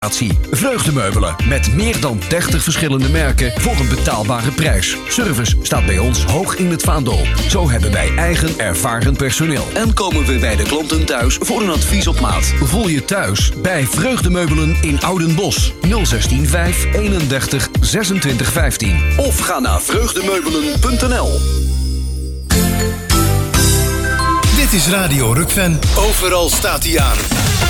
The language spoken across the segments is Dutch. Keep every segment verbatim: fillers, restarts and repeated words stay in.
Vreugdemeubelen met meer dan dertig verschillende merken voor een betaalbare prijs. Service staat bij ons hoog in het vaandel. Zo hebben wij eigen ervaren personeel. En komen we bij de klanten thuis voor een advies op maat. Voel je thuis bij Vreugdemeubelen in Oudenbosch. nul zestien vijf eenendertig zesentwintig vijftien. Of ga naar vreugdemeubelen punt n l. Dit is Radio Rukven. Overal staat hij aan.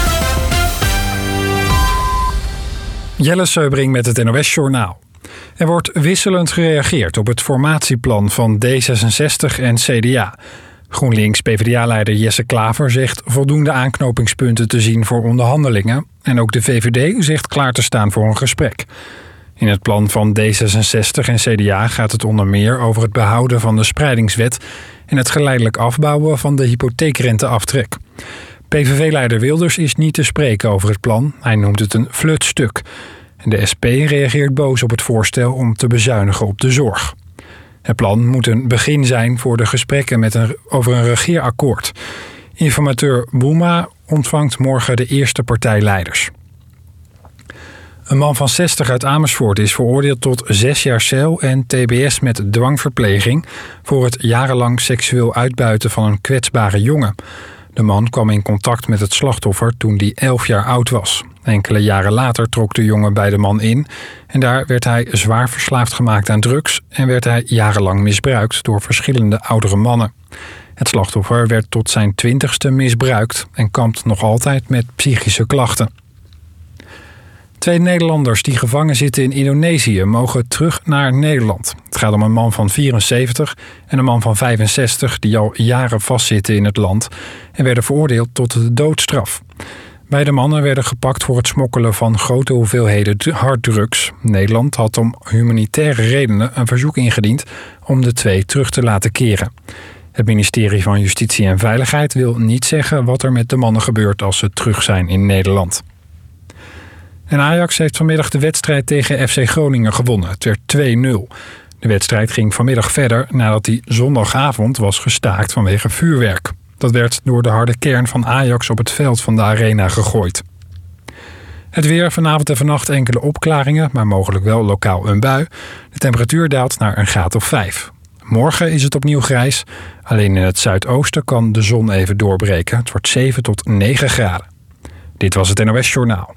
Jelle Seubring met het N O S-journaal. Er wordt wisselend gereageerd op het formatieplan van D zesenzestig en C D A. GroenLinks-P V D A-leider Jesse Klaver zegt voldoende aanknopingspunten te zien voor onderhandelingen. En ook de V V D zegt klaar te staan voor een gesprek. In het plan van D zesenzestig en C D A gaat het onder meer over het behouden van de spreidingswet en het geleidelijk afbouwen van de hypotheekrenteaftrek. P V V-leider Wilders is niet te spreken over het plan. Hij noemt het een flutstuk. En de S P reageert boos op het voorstel om te bezuinigen op de zorg. Het plan moet een begin zijn voor de gesprekken met een, over een regeerakkoord. Informateur Boema ontvangt morgen de eerste partijleiders. Een man van zestig uit Amersfoort is veroordeeld tot zes jaar cel en T B S met dwangverpleging voor het jarenlang seksueel uitbuiten van een kwetsbare jongen. De man kwam in contact met het slachtoffer toen die elf jaar oud was. Enkele jaren later trok de jongen bij de man in en daar werd hij zwaar verslaafd gemaakt aan drugs en werd hij jarenlang misbruikt door verschillende oudere mannen. Het slachtoffer werd tot zijn twintigste misbruikt en kampt nog altijd met psychische klachten. Twee Nederlanders die gevangen zitten in Indonesië mogen terug naar Nederland. Het gaat om een man van vierenzeventig en een man van vijfenzestig die al jaren vastzitten in het land en werden veroordeeld tot de doodstraf. Beide mannen werden gepakt voor het smokkelen van grote hoeveelheden harddrugs. Nederland had om humanitaire redenen een verzoek ingediend om de twee terug te laten keren. Het ministerie van Justitie en Veiligheid wil niet zeggen wat er met de mannen gebeurt als ze terug zijn in Nederland. En Ajax heeft vanmiddag de wedstrijd tegen F C Groningen gewonnen. Het werd twee nul. De wedstrijd ging vanmiddag verder nadat die zondagavond was gestaakt vanwege vuurwerk. Dat werd door de harde kern van Ajax op het veld van de arena gegooid. Het weer, vanavond en vannacht enkele opklaringen, maar mogelijk wel lokaal een bui. De temperatuur daalt naar een graad of vijf. Morgen is het opnieuw grijs. Alleen in het zuidoosten kan de zon even doorbreken. Het wordt zeven tot negen graden. Dit was het N O S-journaal.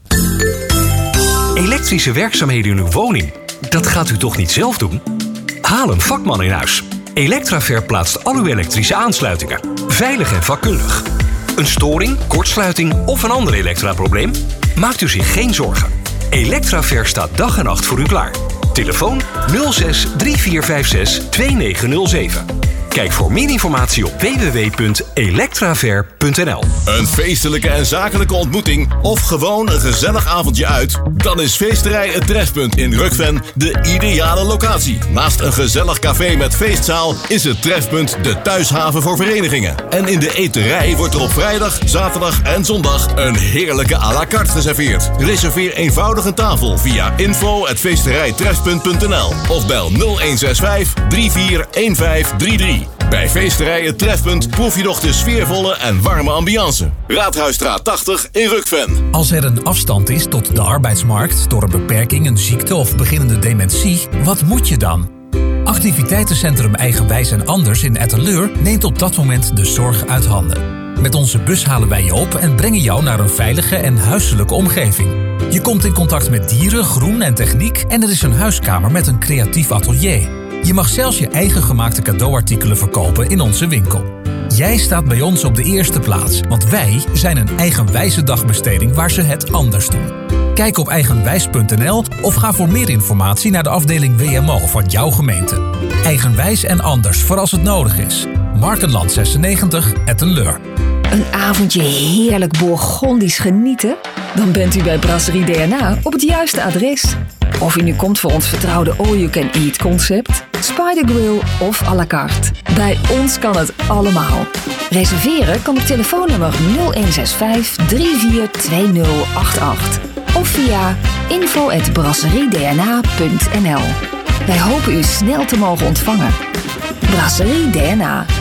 Elektrische werkzaamheden in uw woning, dat gaat u toch niet zelf doen? Haal een vakman in huis. Electraver plaatst al uw elektrische aansluitingen. Veilig en vakkundig. Een storing, kortsluiting of een ander elektraprobleem? Maakt u zich geen zorgen. Electraver staat dag en nacht voor u klaar. Telefoon nul zes drie vier vijf zes twee negen nul zeven. Kijk voor meer informatie op w w w punt electraver punt n l. Een feestelijke en zakelijke ontmoeting of gewoon een gezellig avondje uit? Dan is Feesterij Het Trefpunt in Rukven de ideale locatie. Naast een gezellig café met feestzaal is het Trefpunt de thuishaven voor verenigingen. En in de eterij wordt er op vrijdag, zaterdag en zondag een heerlijke à la carte geserveerd. Reserveer eenvoudig een tafel via info at feesterijtrefpunt punt n l of bel nul een zes vijf drie vier een vijf drie drie. Bij Feesterij Het Trefpunt proef je nog de sfeervolle en warme ambiance. Raadhuisstraat tachtig in Rukven. Als er een afstand is tot de arbeidsmarkt door een beperking, een ziekte of beginnende dementie, wat moet je dan? Activiteitencentrum Eigenwijs en Anders in Etteleur neemt op dat moment de zorg uit handen. Met onze bus halen wij je op en brengen jou naar een veilige en huiselijke omgeving. Je komt in contact met dieren, groen en techniek en er is een huiskamer met een creatief atelier. Je mag zelfs je eigen gemaakte cadeauartikelen verkopen in onze winkel. Jij staat bij ons op de eerste plaats, want wij zijn een eigenwijze dagbesteding waar ze het anders doen. Kijk op eigenwijs punt n l of ga voor meer informatie naar de afdeling W M O van jouw gemeente. Eigenwijs en anders voor als het nodig is. Markenland zesennegentig, Etteleur. Een avondje heerlijk Bourgondisch genieten? Dan bent u bij Brasserie D N A op het juiste adres. Of u nu komt voor ons vertrouwde all-you-can-eat concept, Spider Grill of à la carte. Bij ons kan het allemaal. Reserveren kan op telefoonnummer nul een zes vijf drie vier twee nul acht acht of via info at brasserie d n a punt n l. Wij hopen u snel te mogen ontvangen. Brasserie D N A.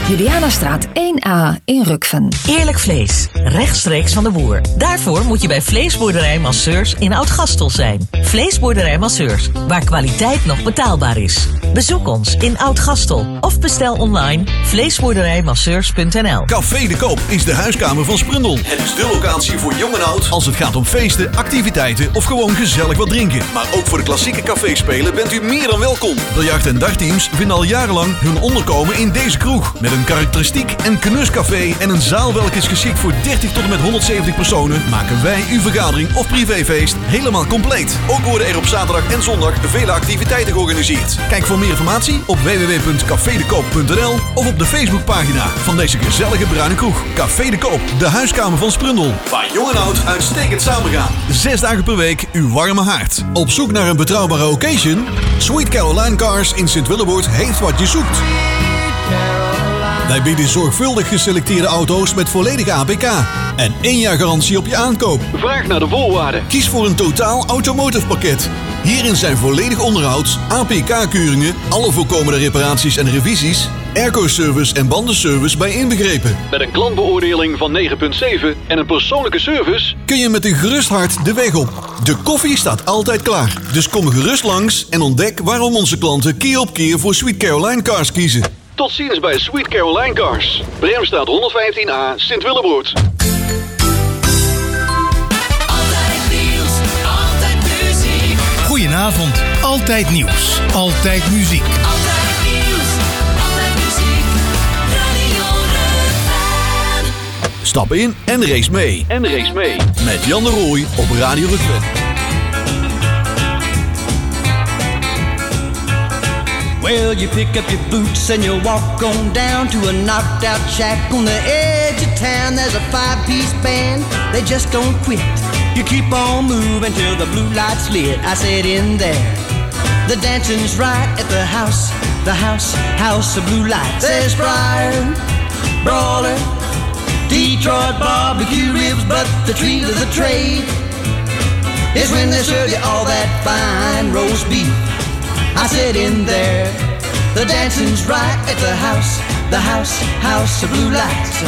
Julianastraat één A in Rukven. Eerlijk vlees, rechtstreeks van de boer. Daarvoor moet je bij Vleesboerderij Masseurs in Oud-Gastel zijn. Vleesboerderij Masseurs, waar kwaliteit nog betaalbaar is. Bezoek ons in Oud-Gastel of bestel online vleesboerderijmasseurs punt n l. Café de Koop is de huiskamer van Sprundel. Het is de locatie voor jong en oud als het gaat om feesten, activiteiten of gewoon gezellig wat drinken. Maar ook voor de klassieke caféspelen bent u meer dan welkom. Biljart- en dagteams vinden al jarenlang hun onderkomen in deze kroeg. Met een karakteristiek en knuscafé en een zaal welke is geschikt voor dertig tot en met honderdzeventig personen, maken wij uw vergadering of privéfeest helemaal compleet. Ook worden er op zaterdag en zondag vele activiteiten georganiseerd. Kijk voor meer informatie op w w w punt café de koop punt n l of op de Facebookpagina van deze gezellige bruine kroeg. Café de Koop, de huiskamer van Sprundel. Waar jong en oud uitstekend samengaan. Zes dagen per week uw warme haard. Op zoek naar een betrouwbare occasion? Sweet Caroline Cars in Sint-Willeboord heeft wat je zoekt. Wij bieden zorgvuldig geselecteerde auto's met volledige A P K en één jaar garantie op je aankoop. Vraag naar de voorwaarden. Kies voor een totaal automotive pakket. Hierin zijn volledig onderhoud, A P K-keuringen, alle voorkomende reparaties en revisies, airco-service en bandenservice bij inbegrepen. Met een klantbeoordeling van negen komma zeven en een persoonlijke service kun je met een gerust hart de weg op. De koffie staat altijd klaar. Dus kom gerust langs en ontdek waarom onze klanten keer op keer voor Sweet Caroline Cars kiezen. Tot ziens bij Sweet Caroline Cars. Bremstraat honderdvijftien A, Sint-Willeboord. Altijd nieuws, altijd muziek. Goedenavond, altijd nieuws, altijd muziek. Altijd nieuws, altijd muziek. Radio Rukven. Stap in en race mee. En race mee. Met Jan de Rooij op Radio Rukven. Well, you pick up your boots and you walk on down to a knocked out shack on the edge of town. There's a five-piece band, they just don't quit. You keep on moving till the blue light's lit. I said in there, the dancing's right at the house, the house, house of blue lights. There's Briar, Brawler, Detroit barbecue ribs, but the treat of the trade is when they serve you all that fine roast beef. I said in there, the dancing's right at the house, the house, house of blue lights.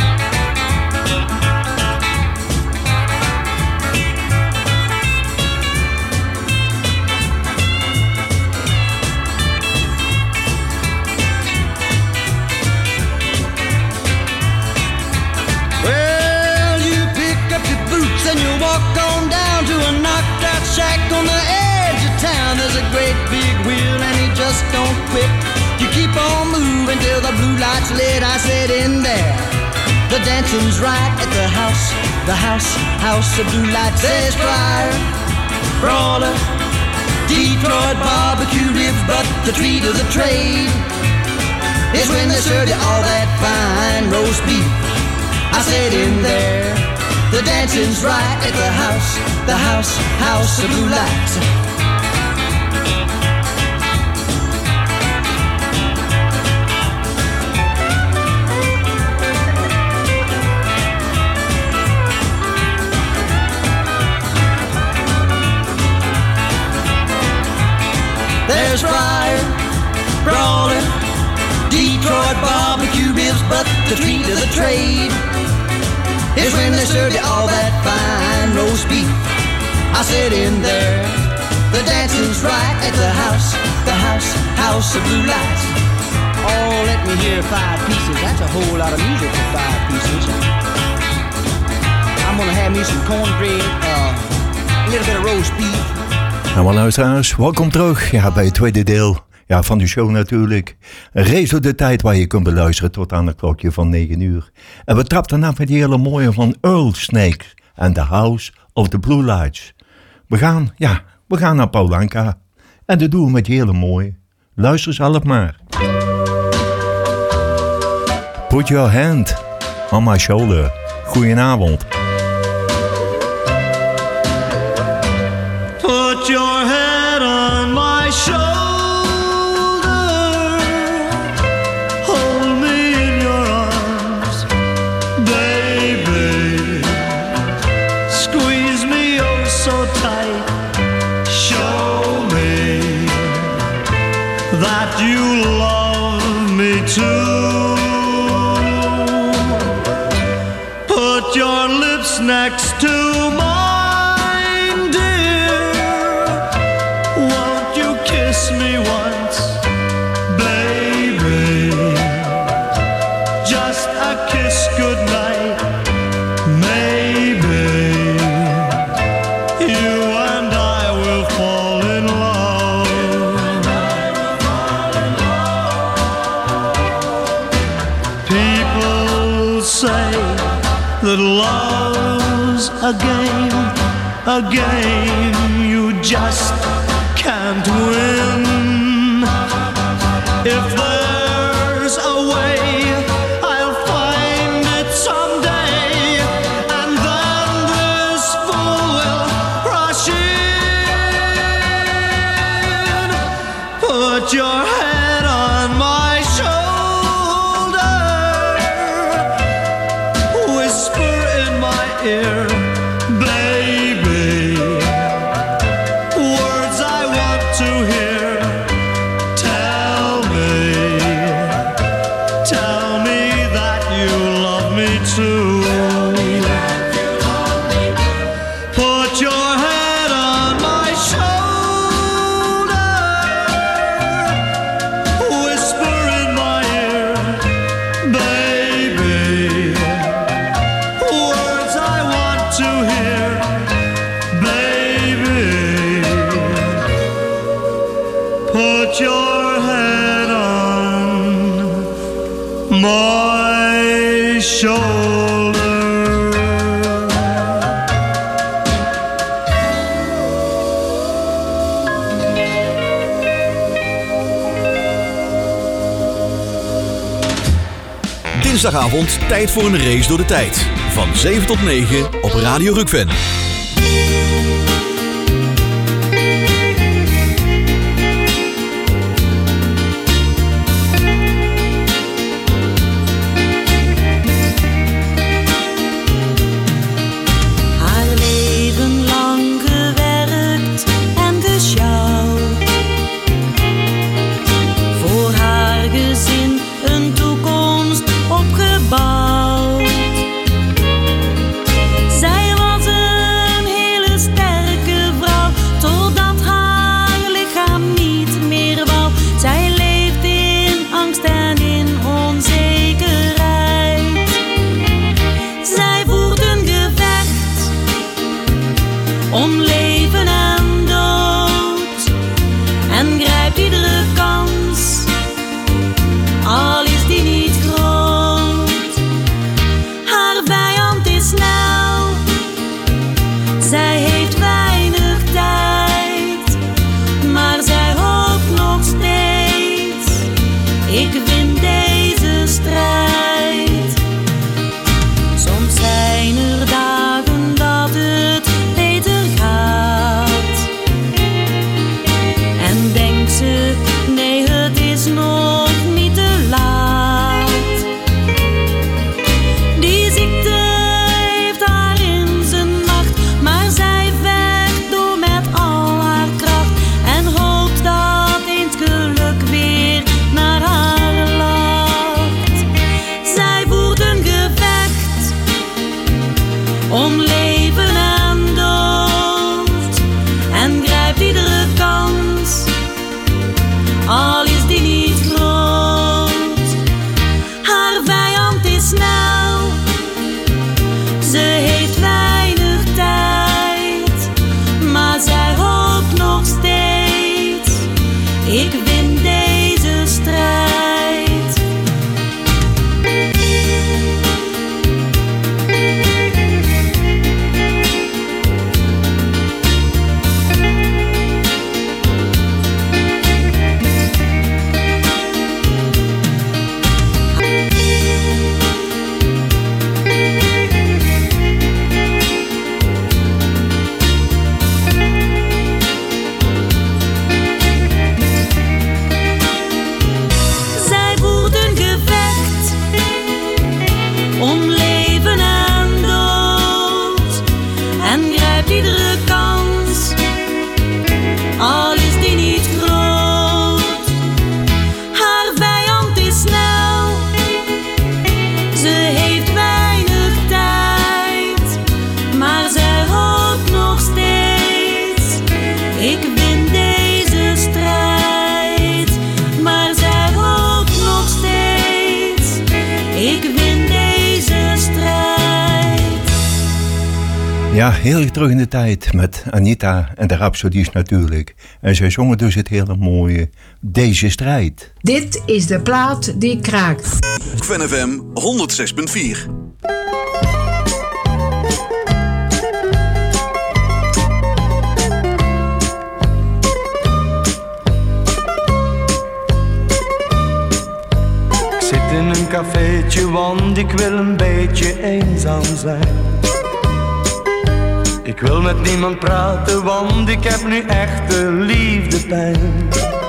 Well, you pick up your boots and you walk on down to a knocked out shack on the edge of town. There's a great big wheel and he just don't quit. You keep on moving till the blue light's lit. I said in there, the dancing's right at the house, the house, house of blue lights. There's Briar, Brawler, Detroit barbecue ribs, but the treat of the trade is when they serve you all that fine roast beef. I said in there, the dancing's right at the house, the house, house of blue lights. There's Briar, Brawler, Detroit barbecue ribs, but the treat of the trade is when they serve you all that fine roast beef. I said in there, the dancing's right at the house, the house, house of blue lights. Oh, let me hear five pieces. That's a whole lot of music for five pieces. I'm gonna have me some cornbread, uh, a little bit of roast beef. Nou, maar luisteraars, welkom terug ja, bij het tweede deel ja, van de show natuurlijk. Een race door de tijd waar je kunt beluisteren tot aan het klokje van negen uur. En we trapten af met die hele mooie van Earl Snake and the House of the Blue Lights. We gaan, ja, we gaan naar Paul Anka. En dat doen we met die hele mooie. Luister zelf maar. Put your hand on my shoulder. Goedenavond. Put your head on my shoulder. Hold me in your arms, baby. Squeeze me oh so tight. Show me that you love me too. you and I will fall in love. People say that love's a game, a game you just can't win. If there's a way, I'll find it someday, and then this fool will rush in. Put your head on my shoulder, whisper in my ear, baby, words I want to hear. Tell me, tell me that you love me too. Put your head on my shoulder, whisper in my ear, baby, words I want to hear, baby. Put your head on my shoulder. Dinsdagavond tijd voor een race door de tijd. Van zeven tot negen op Radio Rukven. Haar leven lang gewerkt en gesjouwd. Voor haar gezin een toekomst opgebouwd. Zij was een hele sterke vrouw, totdat haar lichaam niet meer wou. Zij leeft in angst en in onzekerheid. Zij voert een gevecht om leven en dood en grijpt iedere kans, al is die niet groot. Haar vijand is snel, zij heeft weinig tijd, maar zij hoopt nog steeds, ik win deze strijd. Soms zijn er dagen dat het beter gaat. Ja, heel terug in de tijd met Anita en de Rhapsodies natuurlijk. En zij zongen dus het hele mooie Deze Strijd. Dit is de plaat die kraakt. Fun F M honderd zes punt vier. Ik zit in een cafeetje, want ik wil een beetje eenzaam zijn. Ik wil met niemand praten, want ik heb nu echte liefdepijn.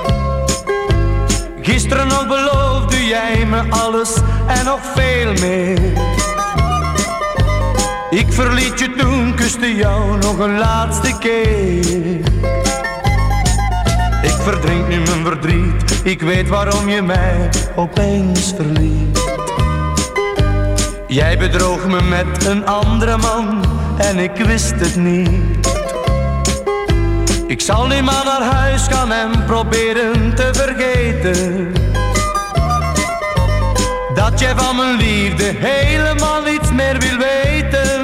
Gisteren nog beloofde jij me alles en nog veel meer. Ik verliet je toen, kuste jou nog een laatste keer. Ik verdrink nu mijn verdriet, ik weet waarom je mij opeens verliet. Jij bedroog me met een andere man en ik wist het niet. Ik zal nu maar naar huis gaan en proberen te vergeten dat jij van mijn liefde helemaal niets meer wil weten.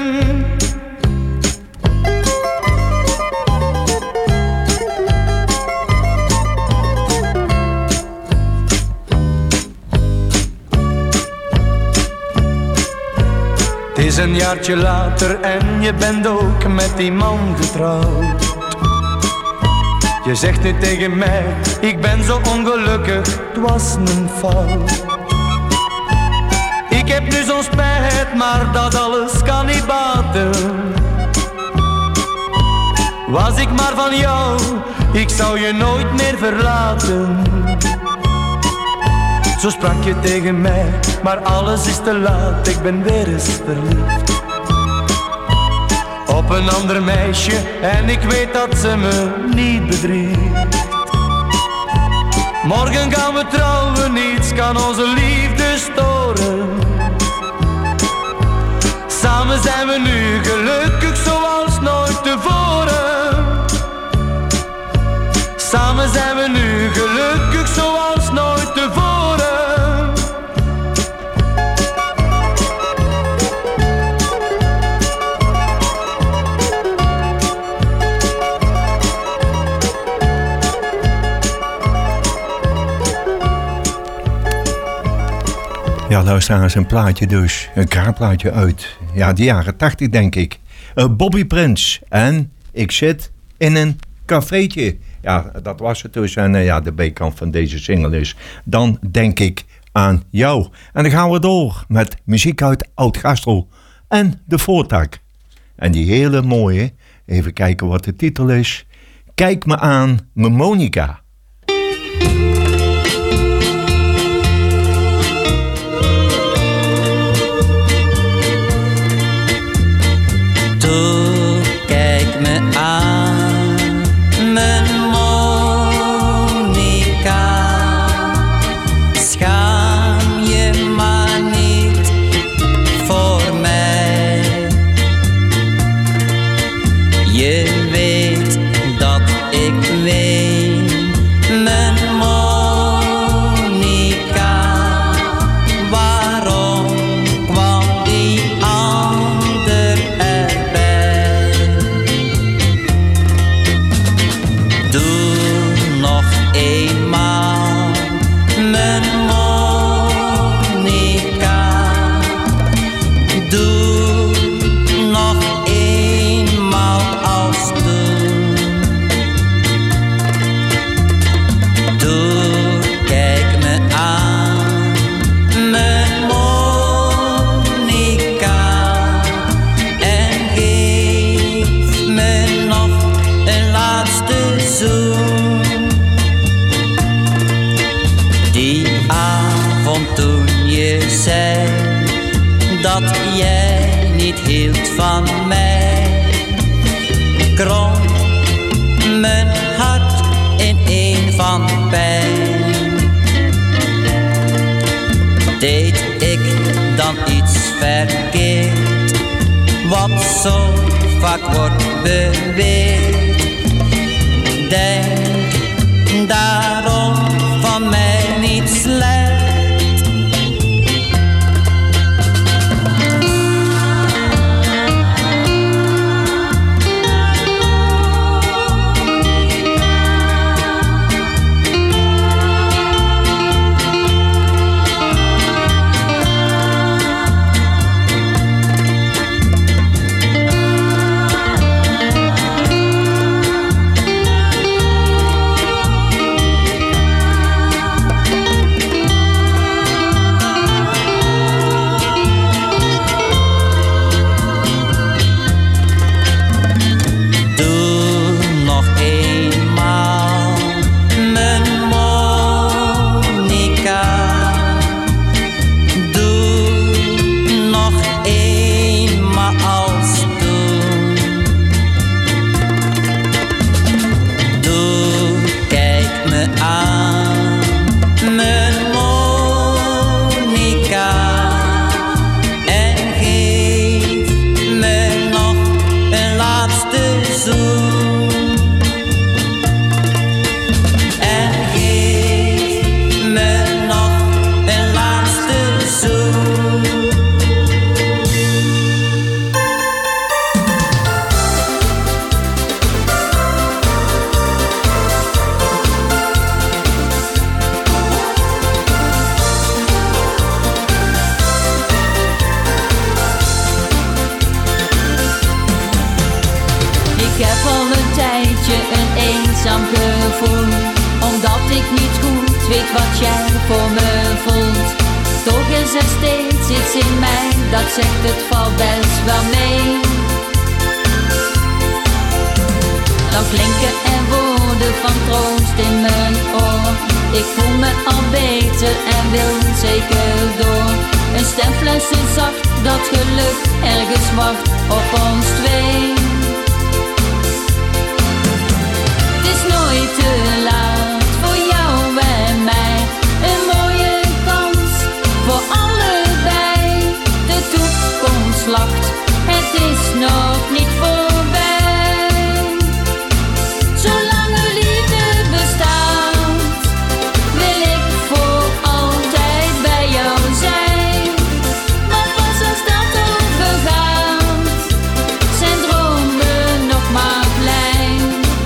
Het is een jaartje later en je bent ook met die man getrouwd. Je zegt nu tegen mij, ik ben zo ongelukkig, het was mijn fout. Ik heb nu zo'n spijt, maar dat alles kan niet baten. Was ik maar van jou, ik zou je nooit meer verlaten. Zo sprak je tegen mij, maar alles is te laat, ik ben weer eens verliefd op een ander meisje en ik weet dat ze me niet bedriegt. Morgen gaan we trouwen, niets kan onze liefde storen. Samen zijn we nu gelukkig zoals nooit tevoren. Samen zijn we nu gelukkig zoals nooit tevoren. Ja, luisteraars, een plaatje dus. Een kraakplaatje uit. Ja, de jaren tachtig denk ik. Uh, Bobby Prince. En ik zit in een cafeetje. Ja, dat was het dus. En uh, ja, de B-kant van deze single is Dan Denk Ik Aan Jou. En dan gaan we door met muziek uit Oud-Gastel. En de Voortak. En die hele mooie, even kijken wat de titel is. Kijk me aan, mijn Monica. Toe, kijk me aan, mijn Monica. Schaam je maar niet voor mij. Je weet dat ik weet, mijn Monica. Waarom kwam die ander erbij? Doe nog eenmaal, mijn Monica. Doe nog eenmaal als toen. Doe, kijk me aan, mijn Monica. En geef me nog een laatste zoen. Die avond toen je zei dat jij niet hield van mij, kromp mijn hart in een van pijn. Deed ik dan iets verkeerd, wat zo vaak wordt beweerd? Denk daarom van mij niet slecht. wat jij voor me voelt. Toch is er steeds iets in mij dat zegt het valt best wel mee. Dan klinken er woorden van troost in mijn oor. Ik voel me al beter en wil zeker door. Een stem fluistert zacht dat geluk ergens wacht op ons twee. Het is nooit te laat voor jou en mij. Een mooie kans voor allebei. De toekomst lacht, het is nog niet voorbij. Zolang er liefde bestaat, wil ik voor altijd bij jou zijn. Maar pas als dat overgaat, zijn dromen nog maar klein.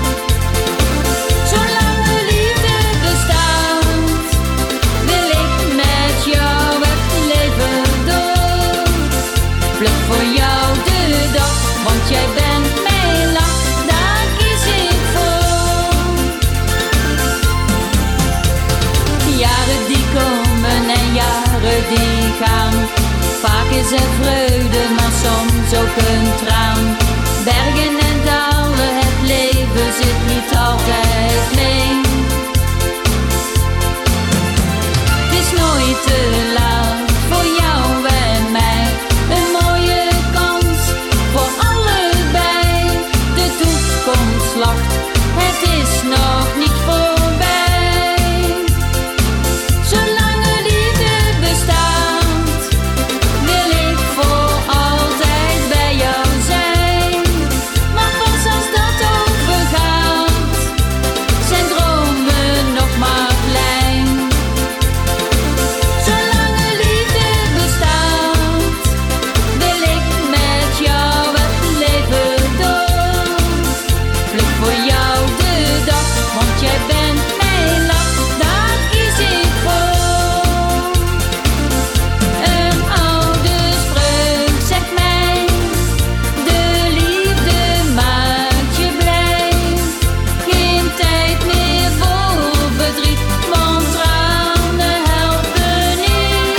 Zolang er liefde bestaat, wil ik met jou het leven door. Pluk voor jou de dag, want jij bent mijn lach, daar kies ik voor. Jaren die komen en jaren die gaan. Vaak is er vreugde, maar soms ook een traan. Bergen en dalen, het leven zit niet altijd mee. Het is nooit te laat voor jou en mij. Een mooie kans voor allebei. De toekomst lacht, het is nog niet voorbij. Zolang er liefde bestaat, wil ik voor altijd bij jou zijn. Maar pas als dat overgaat, zijn dromen nog maar klein. Zolang er liefde bestaat, wil ik met jou het leven door. Pluk voor jou de dag, want jij bent mijn lach, daar kies ik voor. Een oude spreuk zegt mij, de liefde maakt je blij. Geen tijd meer voor verdriet, want tranen helpen niet.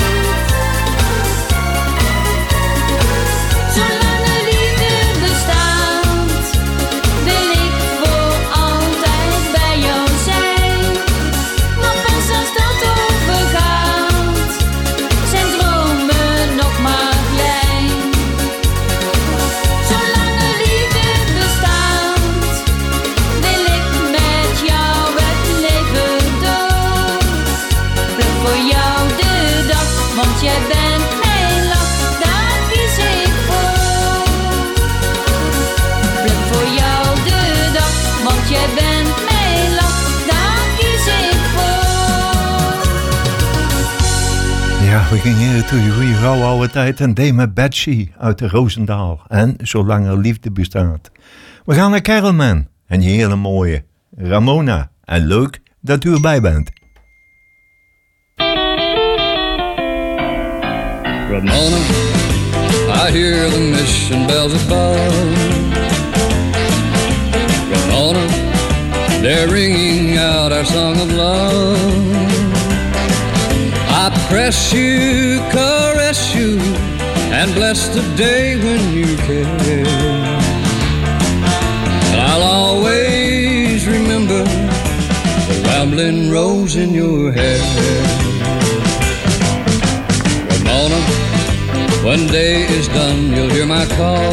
Zolang er liefde bestaat, wil ik voor altijd bij jou zijn. Maar pas als dat overgaat, zijn dromen nog maar klein. Zolang er liefde bestaat, wil ik met jou het leven door. Pluk voor jou de dag, want jij bent mijn lach, daar kies ik voor. Pluk voor jou de dag, want jij bent mijn lach, daar kies ik voor. Ja, we gingen toe die goede gauw oude tijd en Dame Betsy uit de Roosendaal. En Zolang er liefde bestaat. We gaan naar Carolman en die hele mooie Ramona. En leuk dat u erbij bent. Ramona, I hear the mission bells above. Ramona, they're ringing out our song of love. I press you, caress you, and bless the day when you care. And I'll always remember the rambling rose in your hair. Ramona, when day is done, you'll hear my call.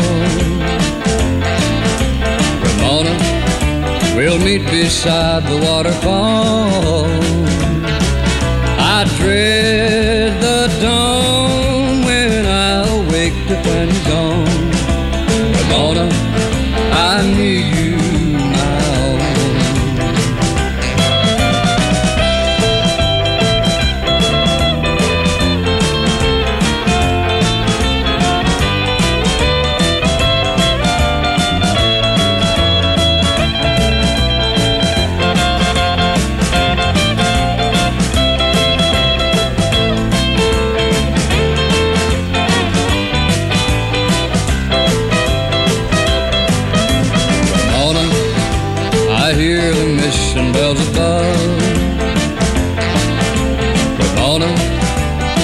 Ramona, we'll meet beside the waterfall. I dread the dawn when I awake to find you gone. Ramona, I need you, my own.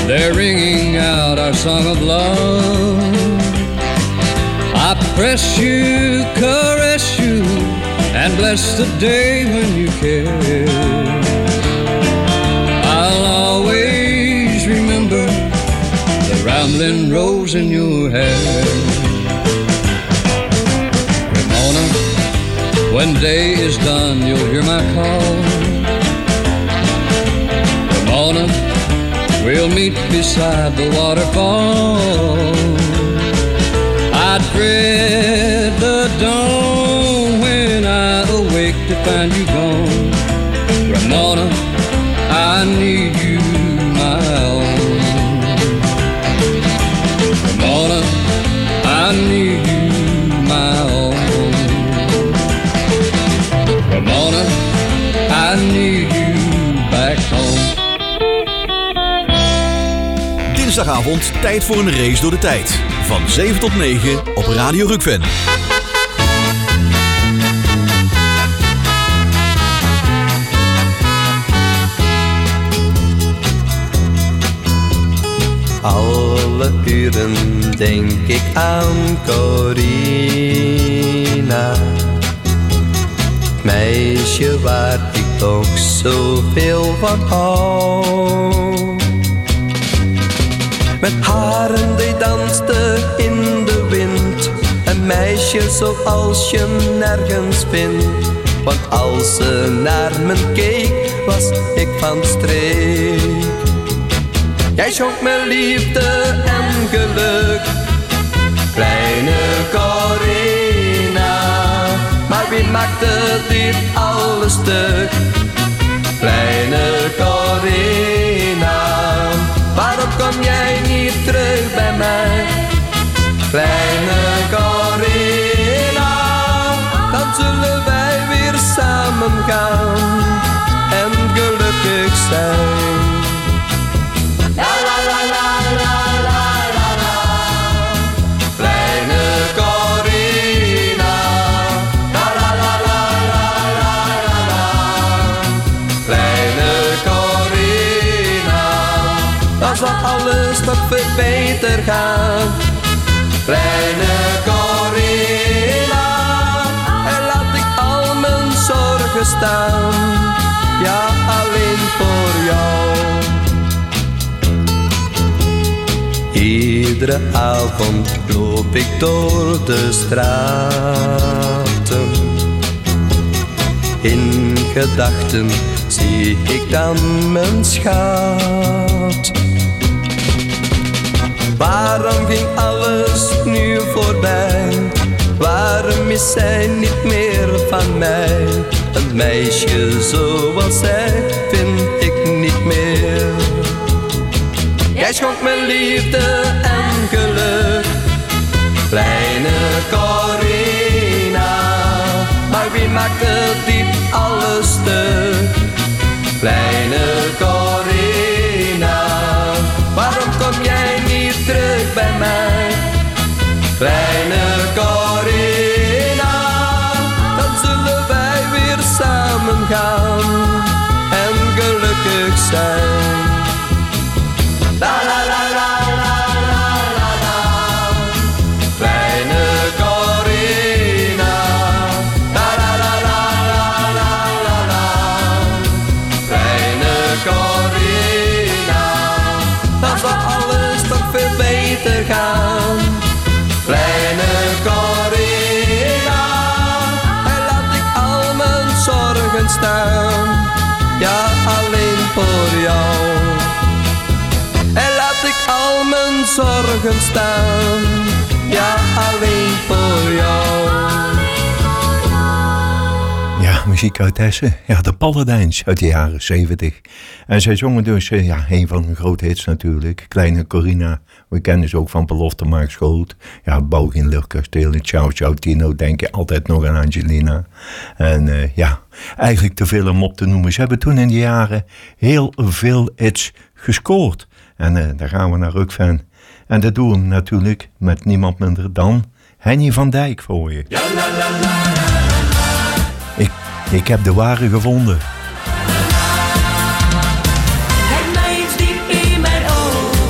they're ringing out our song of love. I press you, caress you, and bless the day when you care. I'll always remember the rambling rose in your hair. Ramona, when day is done, you'll hear my call. Ramona, we'll meet beside the waterfall. I dread the dawn when I awake to find you gone. Ramona, I need you, my own. Ramona, I need you, my own. Ramona, I need you back home. Dinsdagavond tijd voor een race door de tijd. Van zeven tot negen op Radio Rukven. Alle uren denk ik aan Corina, meisje waar ik toch zoveel van hou. Met haren die danste in de wind, een meisje zoals je nergens vindt. Want als ze naar me keek, was ik van streek. Jij schonk me liefde en geluk, kleine Corina. Maar wie maakte dit alles stuk, kleine Corina? Waarom kom jij niet terug bij mij, kleine Corina? Dan zullen wij weer samen gaan en gelukkig zijn. La la la la la la la la, kleine Corina. La la la la la la la la, kleine Corina. Dan zal alles nog veel beter gaan, kleine Corina. En laat ik al mijn zorgen staan, ja alleen voor jou. Iedere avond loop ik door de straten. In gedachten zie ik dan mijn schat. Waarom ging alles nu voorbij? Waarom is zij niet meer van mij? Een meisje zoals zij vind ik niet meer. Jij schonk me liefde en geluk, kleine Corina. Maar wie maakte dit alles stuk, kleine Corina? Waarom kom jij niet terug bij mij, kleine Corina? Dan zullen wij weer samen gaan en gelukkig zijn. La la la la la la la la, kleine Corina. La la la la la la la la, kleine Corina. Dan zal alles toch veel beter gaan, kleine Corina. En laat ik al mijn zorgen staan, ja alleen voor jou. En laat ik al mijn zorgen staan, ja alleen voor jou. Ja, muziek uit Essen. Ja, de Paladijns uit de jaren zeventig. En zij zongen dus, uh, ja, een van hun grote hits natuurlijk. Kleine Corina. We kennen ze ook van Belofte Maak Schoot. Ja, Boog in Luchtkasteel. Ciao Ciao Tino. Denk je altijd nog aan Angelina. En uh, ja, eigenlijk te veel om op te noemen. Ze hebben toen in die jaren heel veel hits gescoord. En uh, daar gaan we naar Rukven. En dat doen we natuurlijk met niemand minder dan Henny van Dijk voor je. Ja, la, la, la, la, la. Ik, ik heb de ware gevonden. Kijk mij eens diep in mijn ogen.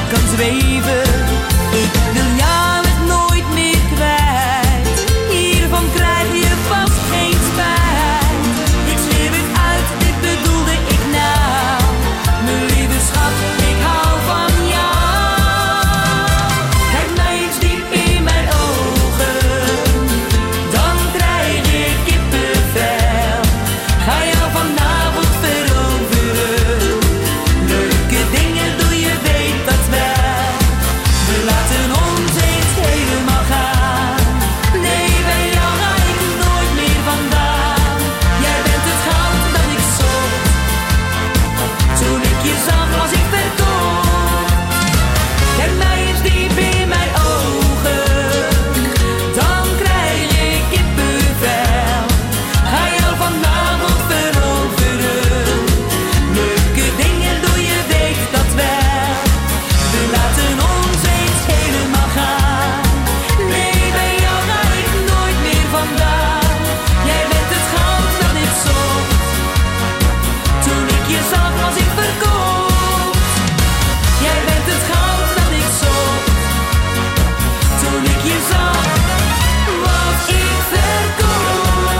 kan zweven. Ik wil jou het nooit meer kwijt. Hiervan krijg je vast geen spijt. Ik schreef het uit, dit bedoelde ik nou. Mijn lieve schat, ik hou van jou. Kijk mij eens diep in mijn ogen, dan krijg ik kippenvel. Ga jou vanavond veroveren. Leuke dingen doe je, weet dat wel. We laten ons eens helemaal gaan. Nee, bij jou ga ik nooit meer vandaan. Jij bent het goud dat ik zocht. Toen ik je zag was ik verkocht. Kijk mij eens diep in mijn ogen, dan krijg ik kippenvel. Ga jou vanavond veroveren. Leuke dingen doe je, weet dat wel. We laten ons eens helemaal gaan. Nee, bij jou ga ik nooit meer vandaan. Jij bent het goud dat ik zocht. Toen ik je zag was ik verkocht. Jij bent het goud dat ik zocht. Toen ik je zag was ik verkocht.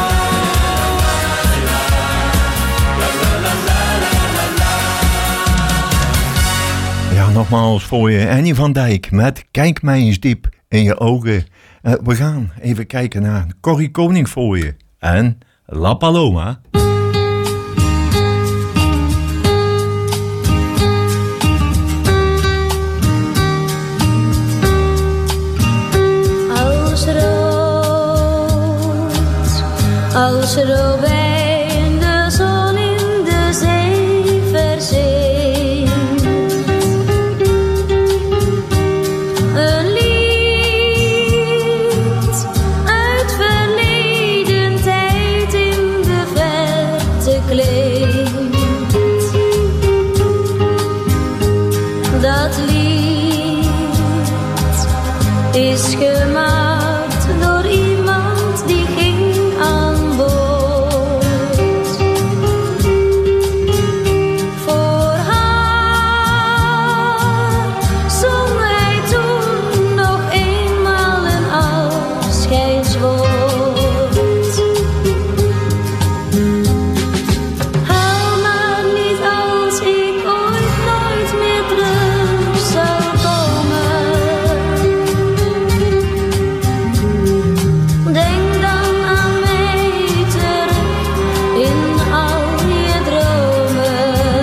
Ja, nogmaals voor je Annie van Dijk met Kijk mij eens diep in je ogen. Uh, we gaan even kijken naar Corrie Koning voor je en La Paloma. Als rood, als robijn de zon in de zee verzinkt. Een lied uit verleden tijd in de verte klinkt. Dat lied is gemaakt door iemand die ging aan boord. Voor haar zong hij toen nog eenmaal een afscheidswoord. Huil maar niet als ik ooit nooit meer terug zal komen. Denk dan aan mij terug in al je dromen.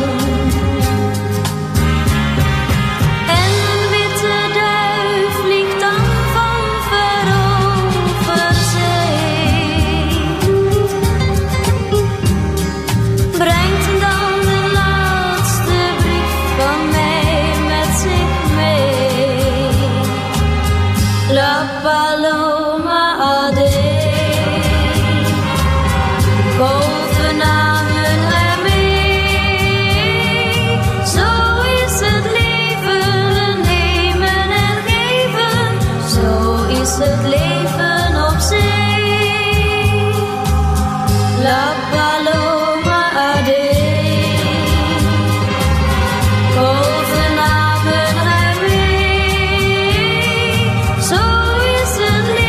En een witte duif vliegt dan van ver over zee. Brengt dan de laatste brief van mij met zich mee. La Paloma Ade. Golven namen er mee. Zo is het leven, nemen en geven. Zo is het leven op zee. La Paloma Ade. Golven namen er mee. Zo is het leven.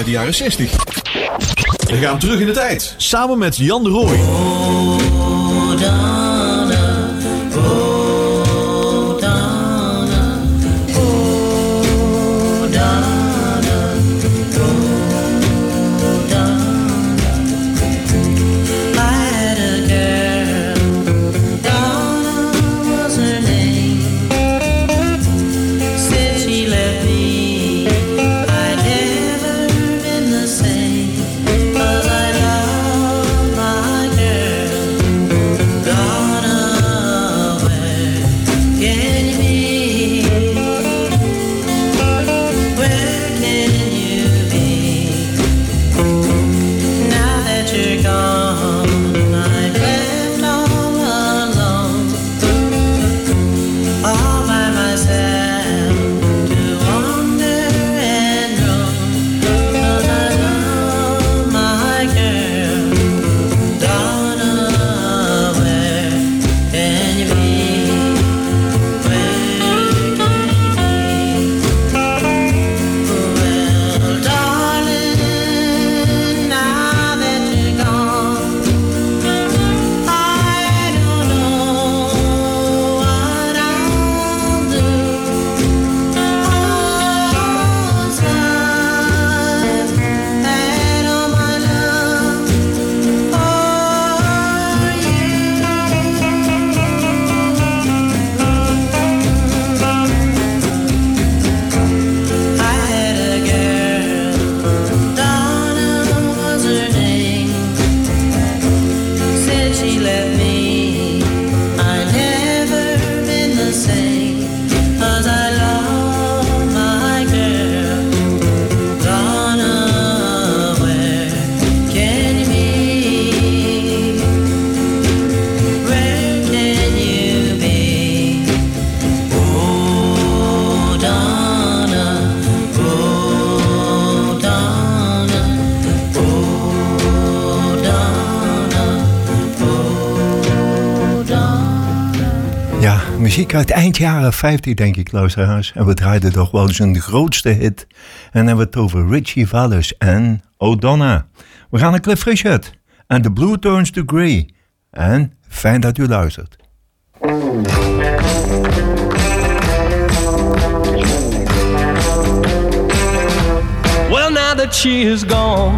uit de jaren zestig. We gaan terug in de tijd, samen met Jan de Rooij. Oh, Donna, oh, Donna, oh, Donna, oh, Donna. I had a girl, Donna was her name. Said she left me, I'd never been the same. 'Cause I love my girl, Donna, where can you be? Where can you be? Now that you're gone, I'm left all alone, all by myself to wander and roam. 'Cause I love my girl, Donna, where can you be? Where can you be? Well, darling, now that you're gone, I don't know what I'll do. All time and all my love for you. I had a girl, Donna was her name. Said she left me, I never been the same. 'Cause I love my girl, Donna, where can you be? Where can you be? Oh, Donna, oh, Donna, oh, Donna, oh, Donna. Ja, muziek uit eind jaren vijftig, denk ik, luisteraars. En we draaiden toch wel zijn grootste hit. En dan hebben we het over Richie Valens en O'Donna. We gaan naar Cliff Richard en The Blue Turns to Grey. En fijn dat u luistert. Well, now that she is gone,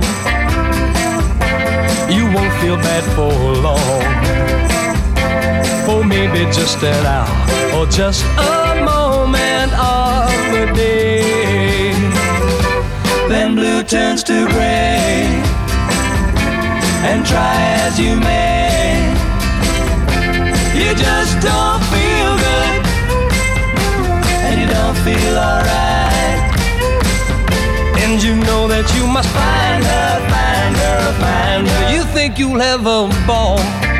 you won't feel bad for long. For maybe just an hour or just a moment of the day. Then blue turns to gray, and try as you may, you just don't feel good, and you don't feel alright. And you know that you must find her, find her, find her. You think you'll have a ball,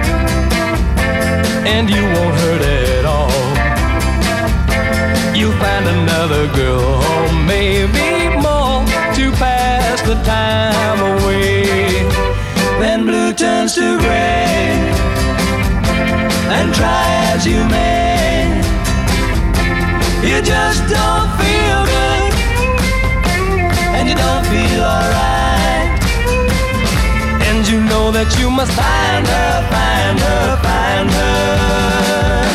and you won't hurt at all. You'll find another girl, or maybe more, to pass the time away. Then blue turns to gray, and try as you may, you just don't feel good, and you don't feel alright. And you know that you must find her, find her, find her.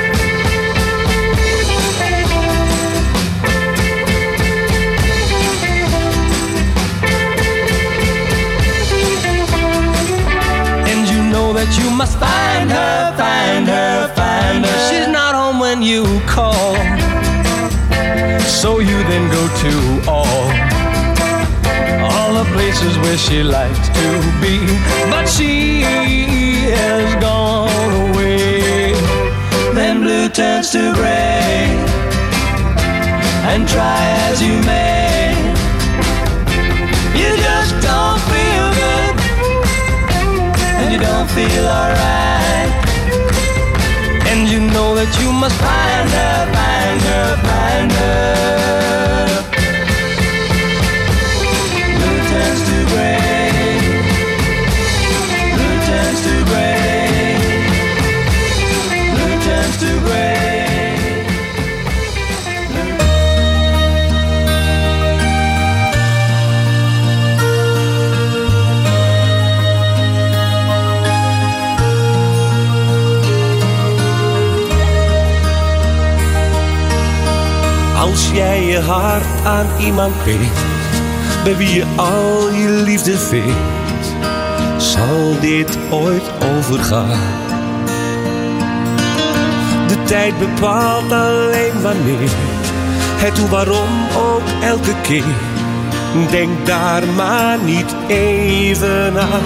And you know that you must find her, find her, find her. She's not home when you call, so you then go to all all the places where she likes to be, but she has gone away. Then blue turns to gray, and try as you may, you just don't feel good, and you don't feel alright. And you know that you must find her, find her, find her. Blue turns to gray, blue turns to gray, blue turns to gray. Als jij je hart aan iemand geeft, bij wie je al je liefde vindt, zal dit ooit overgaan. De tijd bepaalt alleen wanneer, het hoe waarom ook elke keer. Denk daar maar niet even aan.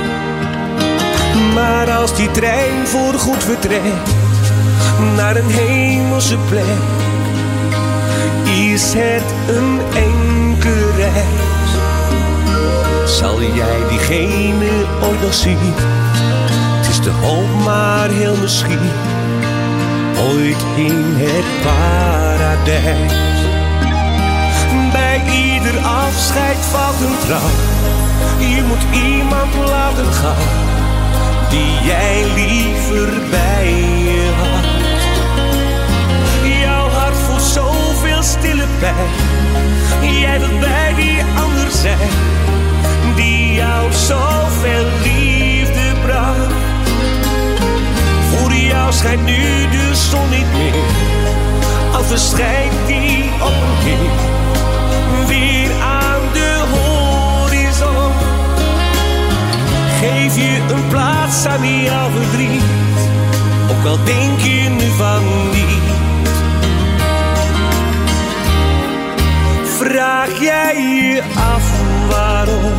Maar als die trein voorgoed vertrekt naar een hemelse plek, is het een enkele reis. Zal jij diegene ooit nog zien? Het is de hoop maar heel misschien, ooit in het paradijs. Bij ieder afscheid valt een traan. Je moet iemand laten gaan die jij liever bij je had. Jouw hart voelt zoveel stille pijn. Jij wilt bij die ander zijn die jou zoveel liefde bracht. Voor jou schijnt nu de zon niet meer, al verschijnt die op een keer weer aan de horizon. Geef je een plaats aan jouw verdriet, ook al denk je nu van niet. Vraag jij je af waarom?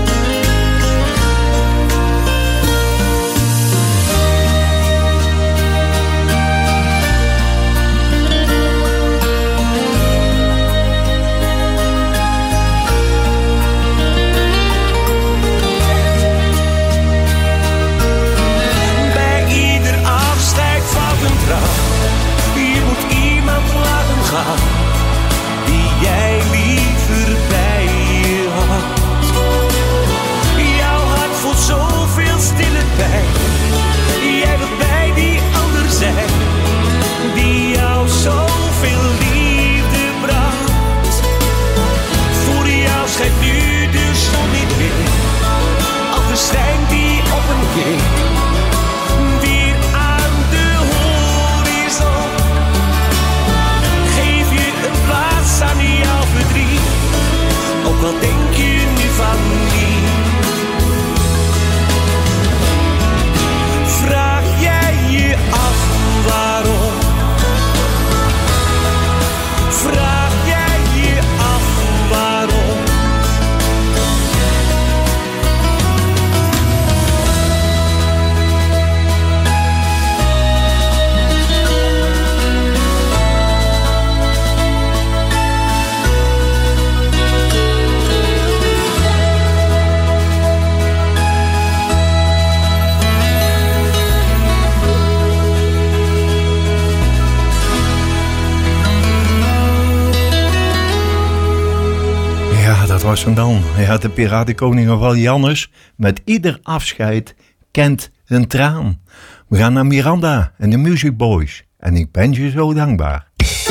Je moet iemand laten gaan die jij liever bij je had. Jouw hart voelt zoveel stille pijn. Jij wilt bij die ander zijn die jou zoveel liefde bracht. Voor jou schijnt nu de zon niet meer, al verschijnt die op een keer weer aan de horizon. Geef je een plaats aan jouw verdriet, ook al denk je nu van niet. Vraag jij je af waarom? Vraag jij je af waarom? Dat was hem dan. Ja, de piratenkoning van Jannes. Met ieder afscheid kent een traan. We gaan naar Miranda en de Music Boys. En ik ben je zo dankbaar.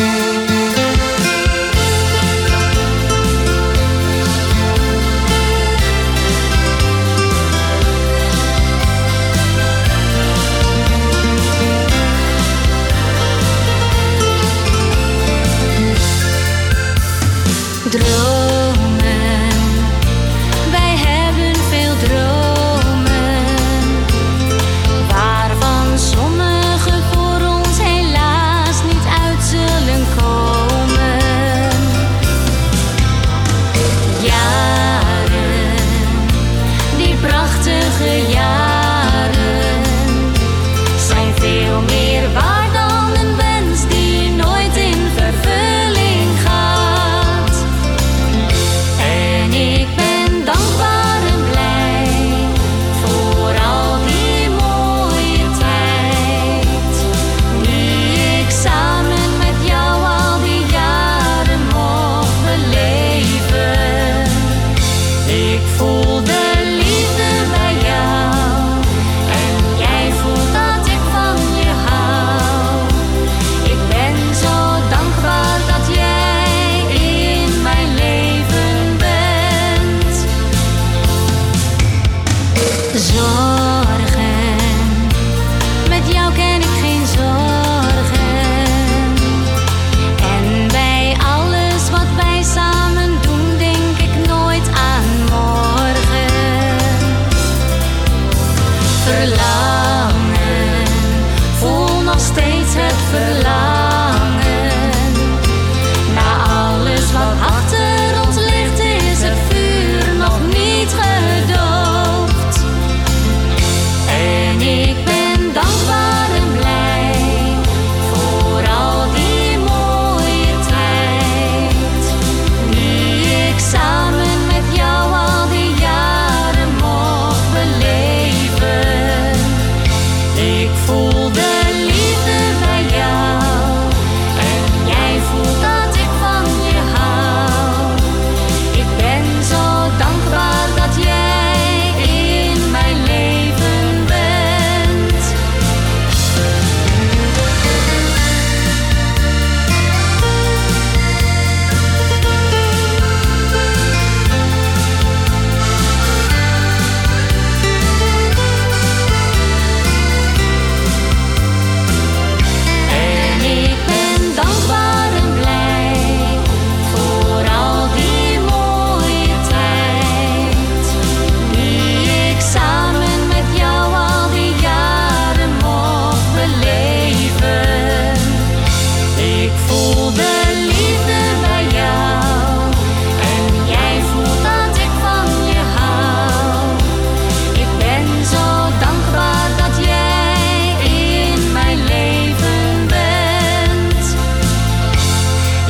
Sommige voor ons helaas niet uit zullen komen.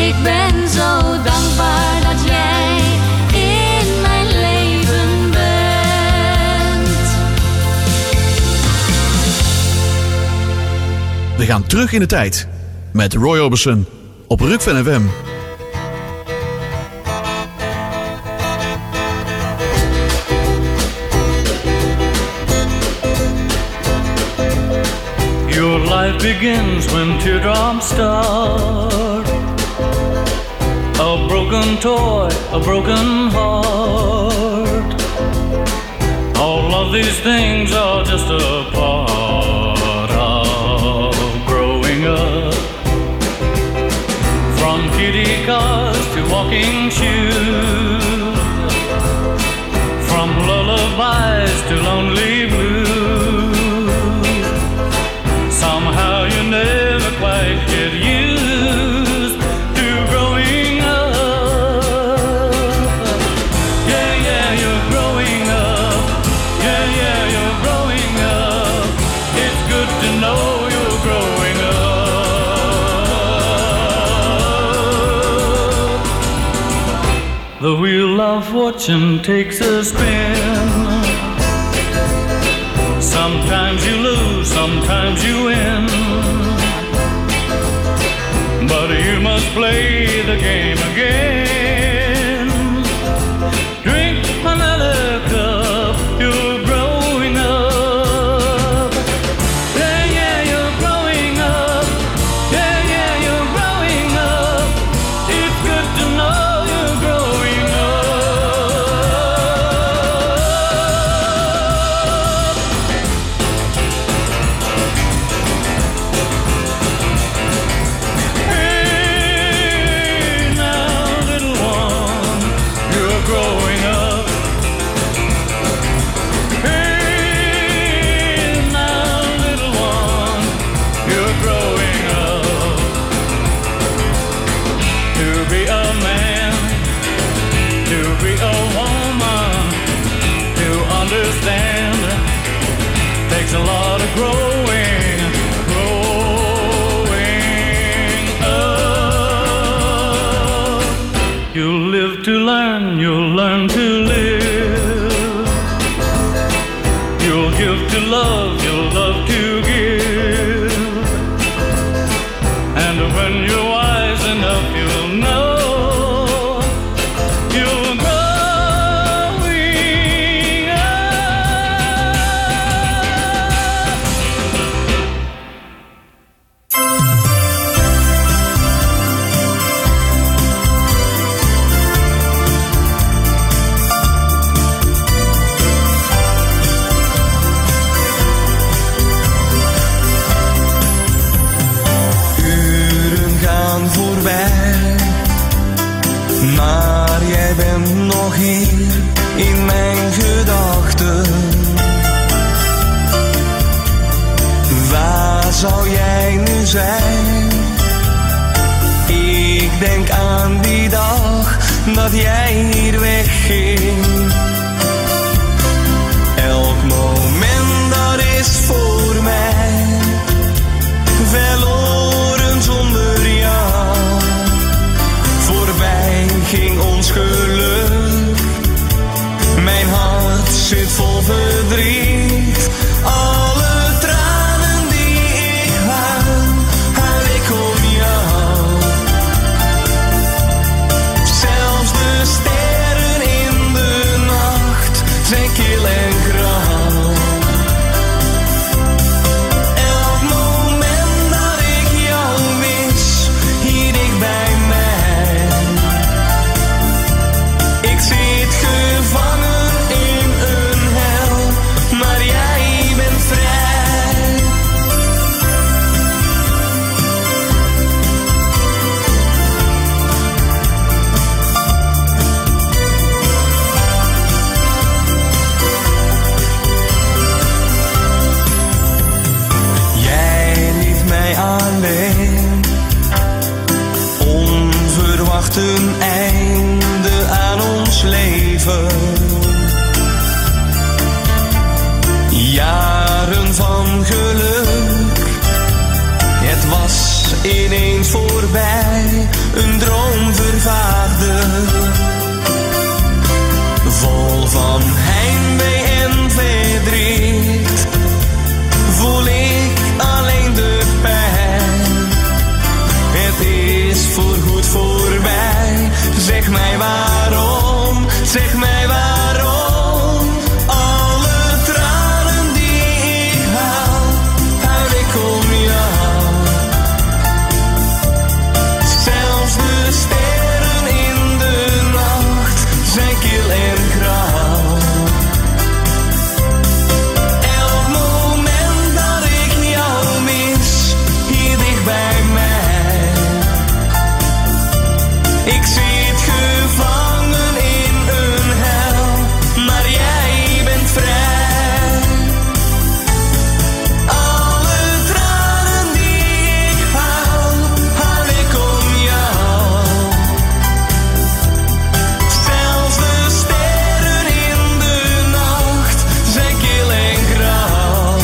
Ik ben zo dankbaar dat jij in mijn leven bent. We gaan terug in de tijd met Roy Orbison op Rukven F M. Your life begins when teardrops start. A broken toy, a broken heart. All of these things are just a part of growing up. From kitty cars to walking shoes. From lullabies to lonely blues. Somehow you never quite get used to growing up. Yeah, yeah, you're growing up. Yeah, yeah, you're growing up. It's good to know you're growing up. The wheel of fortune takes a spin. Sometimes you lose, sometimes you win. But you must play the game again. Drink another cup, you're growing up. Yeah, yeah, you're growing up. Yeah, yeah, you're growing up. It's good to know you're growing up. Takes a lot of growing, growing up. You'll live to learn, you'll learn to live. You'll give to love, you'll love to give. And when you're wise enough, you'll know. Maar jij bent nog hier in mijn gedachten. Waar zou jij nu zijn? Ik denk aan die dag dat jij hier wegging. Elk moment dat is voor mij verloren zonder jou. Voorbij ging ons geluk. Mijn hart zit vol verdriet. Alle tranen die ik huil, huil ik om jou. Zelfs de sterren in de nacht zijn kil en grauw. Elk moment dat ik jou mis, hier dicht bij mij. Ik zit gevangen in een hel, maar jij bent vrij. Jij liet mij alleen, onverwacht een einde aan ons leven. Jaren van geluk, het was ineens voorbij, een droom. voorgoed voorbij. Zeg mij waarom, zeg mij waarom. Alle tranen die ik haal, huil ik om jou. Zelfs de sterren in de nacht zijn kil en grauw. Elk moment dat ik jou mis, hier dicht bij mij. Ik zit gevangen in een hel, maar jij bent vrij. Alle tranen die ik haal, haal ik om jou. Zelfs de sterren in de nacht zijn kil en grauw.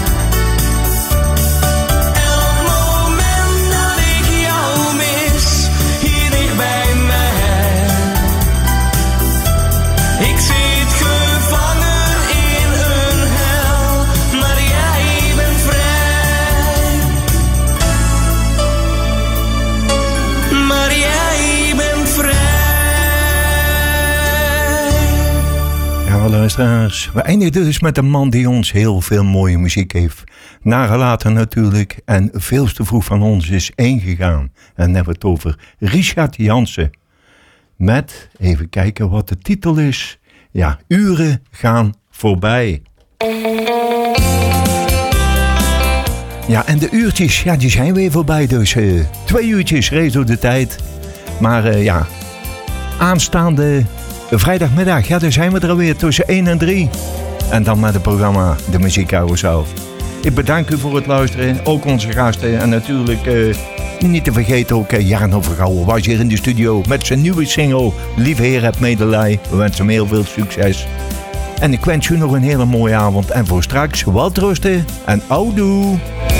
Elk moment dat ik jou mis, hier dicht bij mij. Ik zit gevangen in een hel, maar jij bent vrij. Maar jij bent vrij. Ja, wel luisteraars. We eindigen dus met een man die ons heel veel mooie muziek heeft nagelaten natuurlijk. En veel te vroeg van ons is ingegaan. En dan hebben we het over Richard Jansen. Met, even kijken wat de titel is. Ja, uren gaan voorbij. Ja, en de uurtjes, ja, die zijn weer voorbij. Dus eh, twee uurtjes reed door de tijd. Maar eh, ja, aanstaande vrijdagmiddag, ja, daar zijn we er alweer tussen één en drie. En dan met het programma De Muziekcarousel. Ik bedank u voor het luisteren, ook onze gasten. En natuurlijk eh, niet te vergeten ook eh, Jarno Vergouwen was hier in de studio met zijn nieuwe single Lieve Heer heb medelij. We wensen hem heel veel succes. En ik wens u nog een hele mooie avond. En voor straks wat rusten en oudoe.